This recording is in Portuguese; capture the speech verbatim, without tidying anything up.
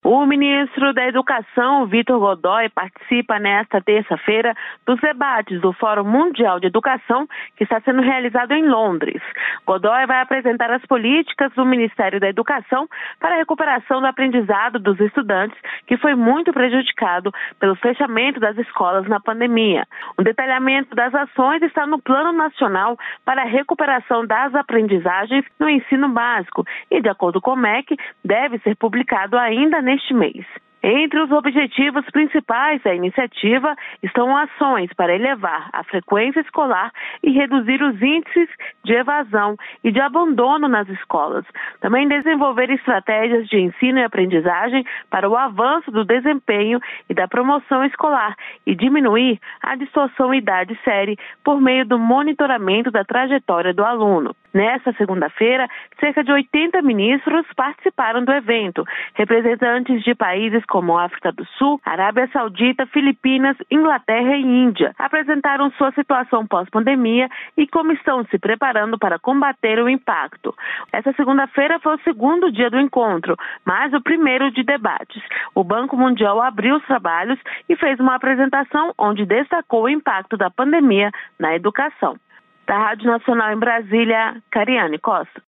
O ministro da Educação, Vitor Godoy, participa nesta terça-feira dos debates do Fórum Mundial de Educação, que está sendo realizado em Londres. Godoy vai apresentar as políticas do Ministério da Educação para a recuperação do aprendizado dos estudantes, que foi muito prejudicado pelo fechamento das escolas na pandemia. O detalhamento das ações está no Plano Nacional para a Recuperação das Aprendizagens no Ensino Básico e, de acordo com o M E C, deve ser publicado ainda neste este mês. Entre os objetivos principais da iniciativa estão ações para elevar a frequência escolar e reduzir os índices de evasão e de abandono nas escolas. Também desenvolver estratégias de ensino e aprendizagem para o avanço do desempenho e da promoção escolar e diminuir a distorção idade-série por meio do monitoramento da trajetória do aluno. Nesta segunda-feira, cerca de oitenta ministros participaram do evento. Representantes de países como África do Sul, Arábia Saudita, Filipinas, Inglaterra e Índia apresentaram sua situação pós-pandemia e como estão se preparando para combater o impacto. Essa segunda-feira foi o segundo dia do encontro, mas o primeiro de debates. O Banco Mundial abriu os trabalhos e fez uma apresentação onde destacou o impacto da pandemia na educação. Da Rádio Nacional em Brasília, Cariane Costa.